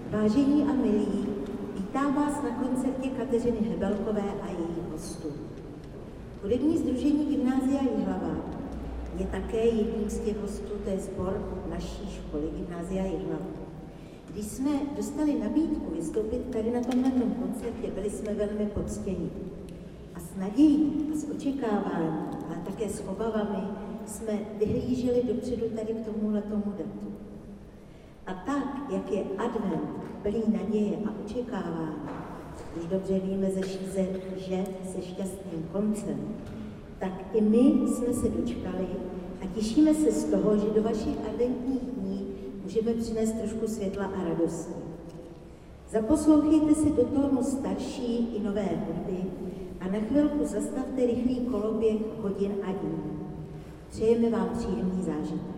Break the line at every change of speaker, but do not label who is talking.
Vážení a milí, vítám vás na koncertě Kateřiny Hebelkové a jejich hostů. Hudební sdružení Gymnázia Jihlava je také jedním z těch hostů, to je sbor naší školy Gymnázia Jihlava. Když jsme dostali nabídku vystoupit tady na tomhle koncertě, byli jsme velmi poctěni. A s nadějí a s očekáváním, ale také s obavami jsme vyhlíželi dopředu tady k tomuhletomu datu. A tak, jak je advent plný naděje a očekávání, už dobře víme že se šťastným koncem, tak i my jsme se dočkali a těšíme se z toho, že do vašich adventních dní můžeme přinést trošku světla a radosti. Zaposlouchejte si do tónu starší i nové hudby a na chvilku zastavte rychlý koloběh hodin a dní. Přejeme vám příjemný zážitek.